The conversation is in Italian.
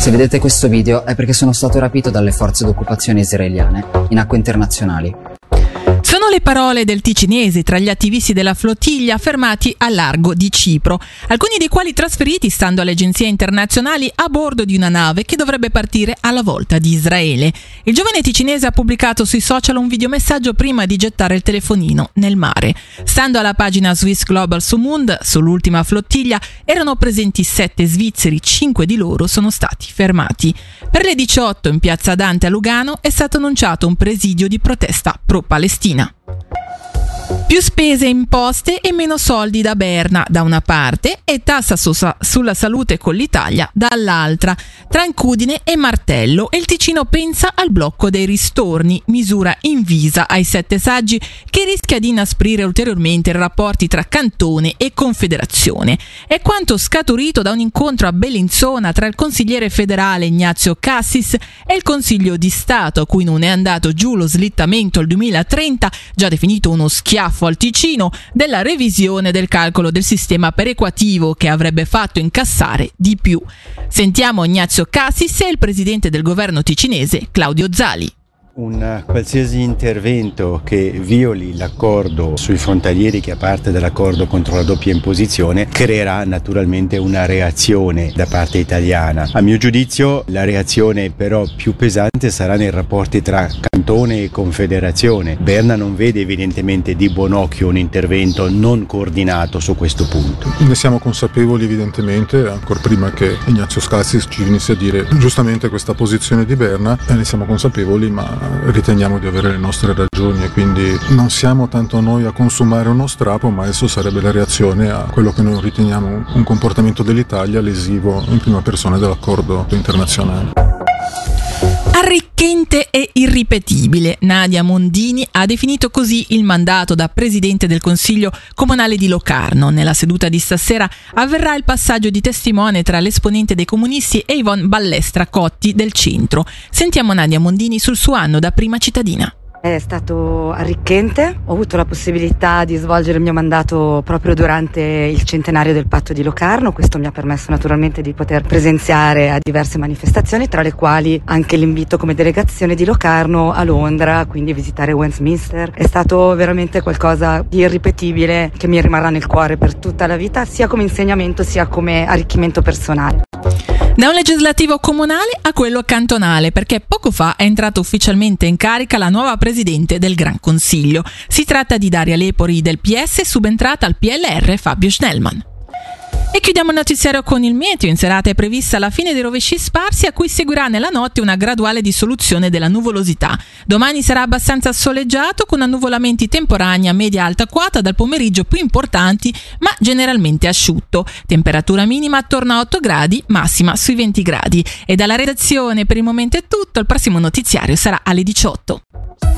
Se vedete questo video è perché sono stato rapito dalle forze d'occupazione israeliane in acque internazionali. Sono le parole del ticinese tra gli attivisti della flottiglia fermati al largo di Cipro, alcuni dei quali trasferiti, stando alle agenzie internazionali, a bordo di una nave che dovrebbe partire alla volta di Israele. Il giovane ticinese ha pubblicato sui social un videomessaggio prima di gettare il telefonino nel mare. Stando alla pagina Swiss Global Sumund, sull'ultima flottiglia erano presenti 7 svizzeri, 5 di loro sono stati fermati. Per le 18 in piazza Dante a Lugano è stato annunciato un presidio di protesta pro-Palestina. Più spese e imposte e meno soldi da Berna da una parte e tassa sulla salute con l'Italia dall'altra. Tra incudine e martello e il Ticino pensa al blocco dei ristorni, misura invisa ai 7 saggi che rischia di inasprire ulteriormente i rapporti tra cantone e confederazione. È quanto scaturito da un incontro a Bellinzona tra il consigliere federale Ignazio Cassis e il Consiglio di Stato, a cui non è andato giù lo slittamento al 2030, già definito uno schiaffo al Ticino, della revisione del calcolo del sistema perequativo che avrebbe fatto incassare di più. Sentiamo Ignazio Cassis e il presidente del governo ticinese Claudio Zali. Un qualsiasi intervento che violi l'accordo sui frontalieri, che è parte dell'accordo contro la doppia imposizione, creerà naturalmente una reazione da parte italiana. A mio giudizio la reazione però più pesante sarà nei rapporti tra cantone e confederazione. Berna non vede evidentemente di buon occhio un intervento non coordinato su questo punto. Ne siamo consapevoli evidentemente, ancora prima che Ignazio Cassis ci venisse a dire giustamente questa posizione di Berna, ne siamo consapevoli, ma riteniamo di avere le nostre ragioni e quindi non siamo tanto noi a consumare uno strappo, ma esso sarebbe la reazione a quello che noi riteniamo un comportamento dell'Italia lesivo in prima persona dell'accordo internazionale. Arricchente e irripetibile. Nadia Mondini ha definito così il mandato da presidente del Consiglio Comunale di Locarno. Nella seduta di stasera avverrà il passaggio di testimone tra l'esponente dei comunisti e Yvonne Ballestra Cotti del centro. Sentiamo Nadia Mondini sul suo anno da prima cittadina. È stato arricchente, ho avuto la possibilità di svolgere il mio mandato proprio durante il centenario del patto di Locarno. Questo mi ha permesso naturalmente di poter presenziare a diverse manifestazioni, tra le quali anche l'invito come delegazione di Locarno a Londra, quindi visitare Westminster. È stato veramente qualcosa di irripetibile che mi rimarrà nel cuore per tutta la vita, sia come insegnamento sia come arricchimento personale. Da un legislativo comunale a quello cantonale, perché poco fa è entrata ufficialmente in carica la nuova presidente del Gran Consiglio. Si tratta di Daria Lepori del PS, subentrata al PLR Fabio Schnellmann. E chiudiamo il notiziario con il meteo. In serata è prevista la fine dei rovesci sparsi, a cui seguirà nella notte una graduale dissoluzione della nuvolosità. Domani sarà abbastanza soleggiato, con annuvolamenti temporanei a media-alta quota, dal pomeriggio più importanti, ma generalmente asciutto. Temperatura minima attorno a 8 gradi, massima sui 20 gradi. E dalla redazione per il momento è tutto, il prossimo notiziario sarà alle 18.